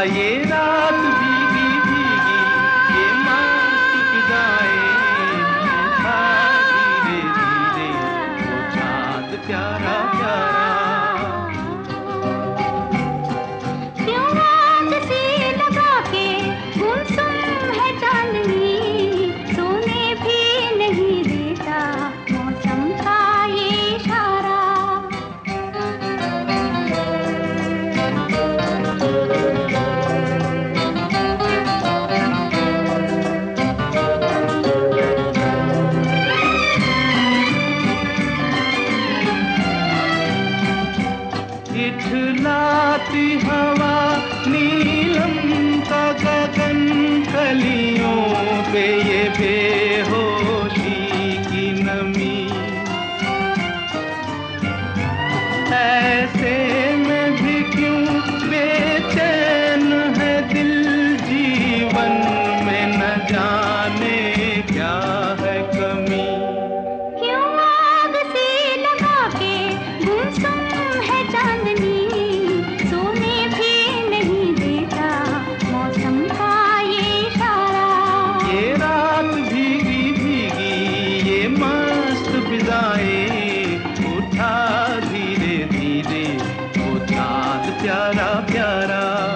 ये रात भीगी भीगी, ये मस्त फिजाएं, उठा धीरे धीरे वो चाँद प्यारा प्यारा। क्यों आग सी लगा के गुमसुम है चांदनी, सोने भी नहीं देता मौसम का ये इशारा। इठलाती हवा, नीलम का गगन, कलियों पे ये बेहोशी की नमी। ऐसे में भी क्यों बेचैन है दिल, जीवन में न जाने क्या है कमी। क्यों आग सी लगा के गुमसुम है चांदनी, सोने भी नहीं देता मौसम का ये इशारा। ये रात भीगी भीगी, ये मस्त फिजाएं, उठा धीरे धीरे वो चाँद प्यारा प्यारा।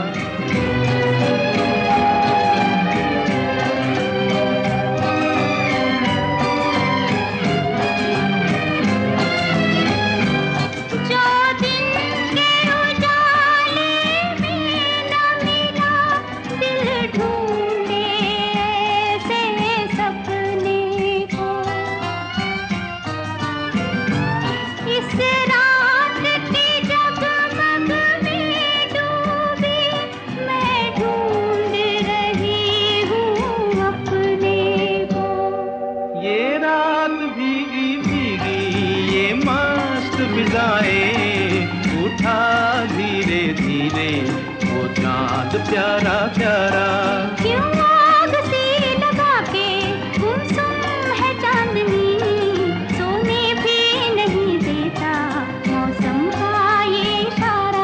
जो दिन के उजाले में न मिला, दिल ढूंढे ऐसे सपने को। इस रात की जगमग में डूबी, मैं ढूंढ रही हूँ अपने को। ये रात भीगी भीगी, ये मस्त फिजाएं, उठा धीरे धीरे वो चाँद प्यारा प्यारा। क्यों आग सी लगा के गुमसुम है चांदनी, सोने भी नहीं देता मौसम का ये इशारा।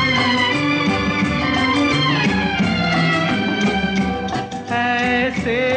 ऐसे